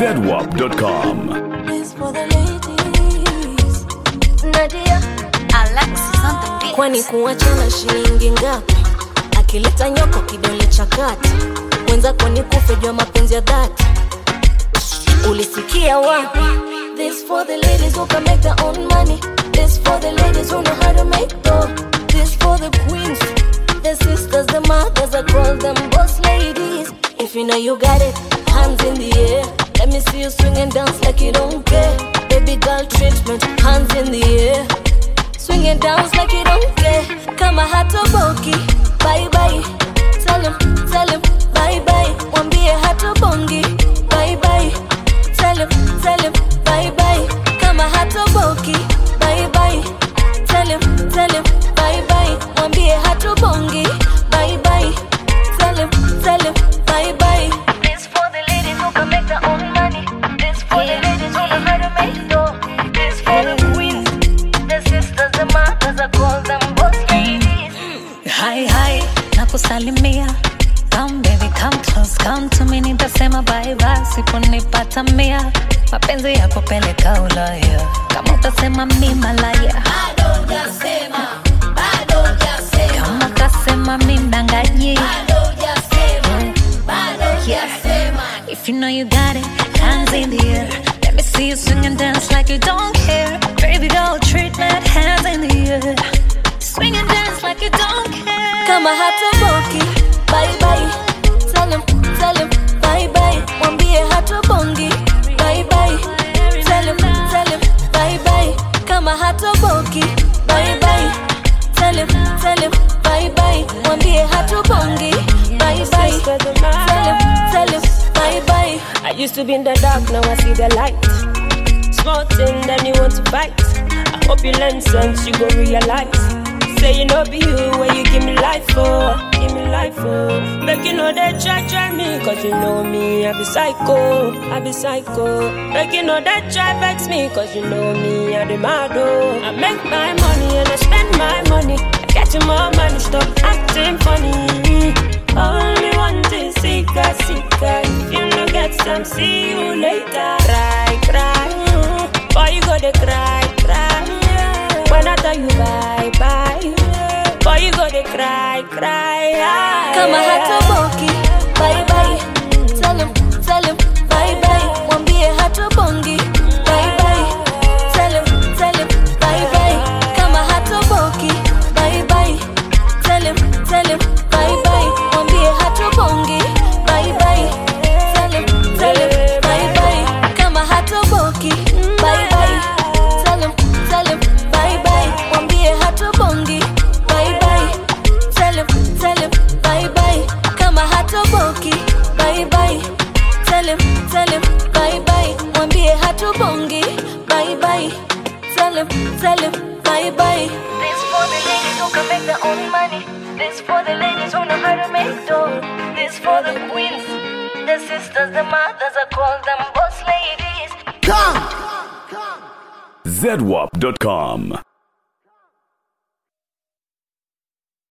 ZWAP.com. This for the ladies. Nadia, Alexis on the beat. kwani kuachana shilingi ngapi? Akileta nyoko kidole cha kati. Mwenza kwani kufejwa mapenzi ya dhati. Ulisikia wapi? This for the ladies who can make their own money. This for the ladies who know how to make dough. This for the queens, the sisters, the mothers, I call them boss ladies. If you know you got it, hands in the air. Let me see you swing and dance like you don't care. Baby girl treatment, hands in the air. Swing and dance like you don't care. Kama hatoboki, bye bye. Tell him, bye bye. Mwambie hatobongi, bye bye. Tell him, bye bye. Kama hatoboki, bye bye. Tell him, bye bye. Mwambie hatobongi, bye bye. Tell him, bye bye. This for the ladies who can make their own money. This for the ladies who know how to make dough. This for the queens, the sisters, the mothers, I call them boss ladies. Hi, nakusalimia. Come baby, come close, come to me, nitasema bye bye, siponipata mia. Mapenzi yako peleka Ulaya, kama utasema mi malaya. Bado hujasema. Kama kasema mi mdangaji. Bado hujasema. If you know you got it, hands in the air. Let me see you swing and dance like you don't care. Baby girl treatment, hands in the air. Swing and dance like you don't care. Kama hatoboki, bye bye. Tell him, bye bye. Mwambie hatobongi, bye bye. Tell him, bye bye. Kama hatoboki, bye bye. Tell him, bye bye. Mwambie hatobongi, bye bye. Tell him, bye bye. I used to be in the dark, now I see the light. Small thing, then you want to fight. I hope you learn sense, you go realize. Say you know be you when you give me life for. Make you know they try me, cause you know me, I be psycho. Make you know they try vex me, cause you know me, I the mado. I make my money and I spend my money. I get you more money, stop acting funny. Only one thing, seeker. If you no get some, see you later. Cry. Boy, you go to cry. When I tell you bye. Boy, you go to cry. Kama hatoboki, bye bye. Tell him, bye bye. Mwambie hatobongi, bye bye. Tell him, bye bye. Kama hatoboki, bye bye. Tell him, bye bye. Mwambie hatobongi, bye bye. Tell him, bye bye. Kama hatoboki, bye bye. Tell him, bye bye. Mwambie hatobongi, bye bye. Tell him, bye bye. Kama hatoboki, bye bye. Tell him, bye bye. Mwambie hatobongi, bye bye. Tell him, bye bye. This for the ladies who can make their own money. This for the ladies who know how to make dough. This for the queens, the sisters, the mothers, I call them boss ladies. ZWAP.com.